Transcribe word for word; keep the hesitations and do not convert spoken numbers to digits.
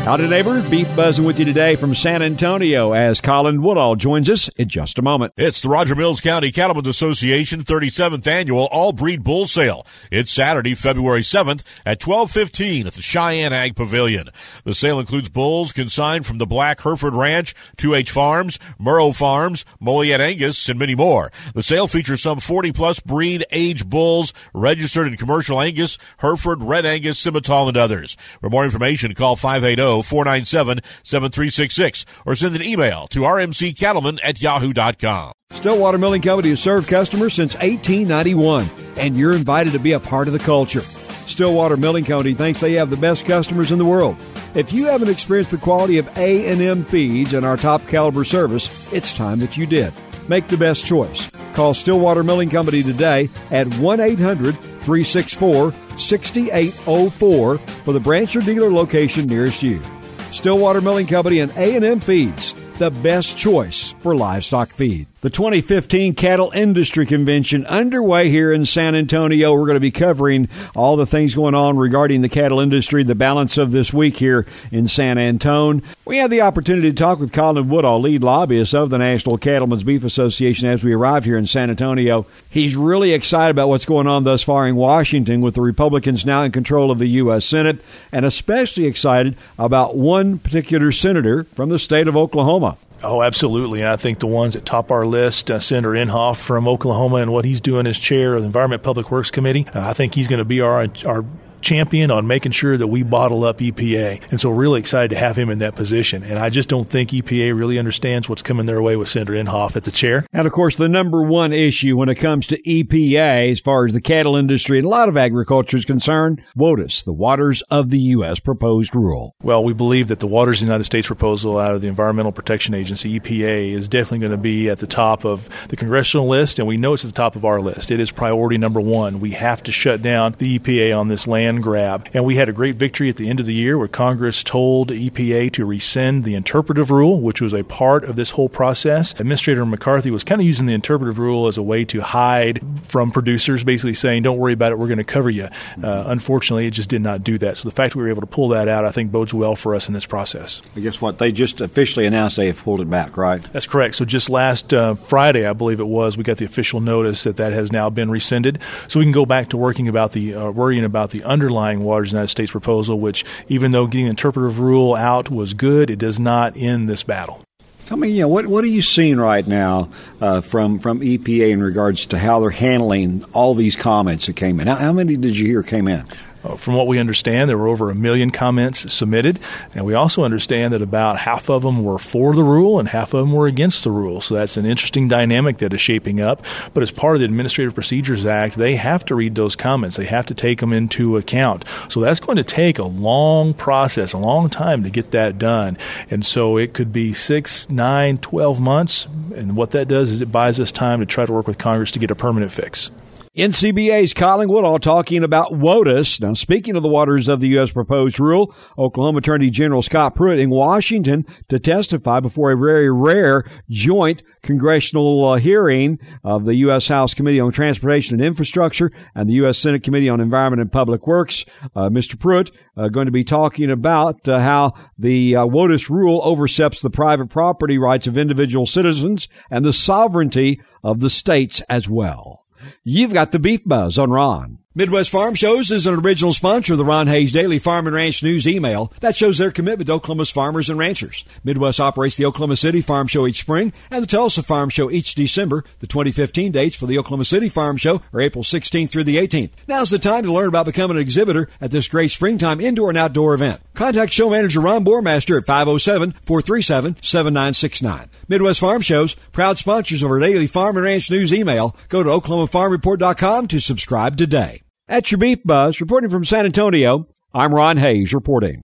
Howdy, neighbor. Beef buzzing with you today from San Antonio as Colin Woodall joins us in just a moment. It's the Roger Mills County Cattlemen's Association thirty-seventh Annual All-Breed Bull Sale. It's Saturday, February seventh at twelve fifteen at the Cheyenne Ag Pavilion. The sale includes bulls consigned from the Black Hereford Ranch, two H Farms, Murrow Farms, Moliette Angus, and many more. The sale features some forty-plus breed-age bulls registered in commercial Angus, Hereford, Red Angus, Simmental, and others. For more information, call five eight zero, four nine seven, seven three six six or send an email to r m c cattlemen at yahoo dot com. Stillwater Milling Company has served customers since eighteen ninety-one, and you're invited to be a part of the culture. Stillwater Milling Company thinks they have the best customers in the world. If you haven't experienced the quality of A and M feeds and our top caliber service, it's time that you did. Make the best choice. Call Stillwater Milling Company today at one eight hundred, three six four, six eight zero four for the branch or dealer location nearest you. Stillwater Milling Company and A and M Feeds, the best choice for livestock feed. The twenty fifteen Cattle Industry Convention underway here in San Antonio. We're going to be covering all the things going on regarding the cattle industry, the balance of this week here in San Antone. We had the opportunity to talk with Colin Woodall, lead lobbyist of the National Cattlemen's Beef Association, as we arrived here in San Antonio. He's really excited about what's going on thus far in Washington with the Republicans now in control of the U S Senate, and especially excited about one particular senator from the state of Oklahoma. Oh, absolutely. And I think the ones that top our list, uh, Senator Inhofe from Oklahoma and what he's doing as chair of the Environment Public Works Committee, uh, I think he's going to be our our champion on making sure that we bottle up E P A. And so really excited to have him in that position. And I just don't think E P A really understands what's coming their way with Senator Inhofe at the chair. And, of course, the number one issue when it comes to E P A, as far as the cattle industry and a lot of agriculture is concerned, WOTUS, the Waters of the U S proposed rule. Well, we believe that the Waters of the United States proposal out of the Environmental Protection Agency, E P A, is definitely going to be at the top of the congressional list, and we know it's at the top of our list. It is priority number one. We have to shut down the E P A on this land grab. And we had a great victory at the end of the year where Congress told E P A to rescind the interpretive rule, which was a part of this whole process. Administrator McCarthy was kind of using the interpretive rule as a way to hide from producers, basically saying, don't worry about it, we're going to cover you. Uh, unfortunately, it just did not do that. So the fact that we were able to pull that out, I think, bodes well for us in this process. But guess what? They just officially announced they have pulled it back, right? That's correct. So just last uh, Friday, I believe it was, we got the official notice that that has now been rescinded. So we can go back to working about the uh, worrying about the underlying Waters of the United States proposal, which, even though getting the interpretive rule out was good, it does not end this battle. Tell me, you know, what what are you seeing right now uh, from from E P A in regards to how they're handling all these comments that came in? How, how many did you hear came in? Uh, from what we understand, there were over a million comments submitted, and we also understand that about half of them were for the rule and half of them were against the rule. So that's an interesting dynamic that is shaping up. But as part of the Administrative Procedures Act, they have to read those comments. They have to take them into account. So that's going to take a long process, a long time to get that done. And so it could be six, nine, twelve months. And what that does is it buys us time to try to work with Congress to get a permanent fix. N C B A's Colin Woodall talking about WOTUS. Now, speaking of the Waters of the U S proposed rule, Oklahoma Attorney General Scott Pruitt in Washington to testify before a very rare joint congressional uh, hearing of the U S House Committee on Transportation and Infrastructure and the U S Senate Committee on Environment and Public Works. Uh, Mister Pruitt uh, going to be talking about uh, how the uh, WOTUS rule oversteps the private property rights of individual citizens and the sovereignty of the states as well. You've got the Beef Buzz on Ron. Midwest Farm Shows is an original sponsor of the Ron Hayes Daily Farm and Ranch News email that shows their commitment to Oklahoma's farmers and ranchers. Midwest operates the Oklahoma City Farm Show each spring and the Tulsa Farm Show each December. The twenty fifteen dates for the Oklahoma City Farm Show are April sixteenth through the eighteenth. Now's the time to learn about becoming an exhibitor at this great springtime indoor and outdoor event. Contact show manager Ron Bormaster at five oh seven, four three seven, seven nine six nine. Midwest Farm Shows, proud sponsors of our daily Farm and Ranch News email. Go to oklahoma farm report dot com to subscribe today. At your Beef Buzz, reporting from San Antonio, I'm Ron Hayes reporting.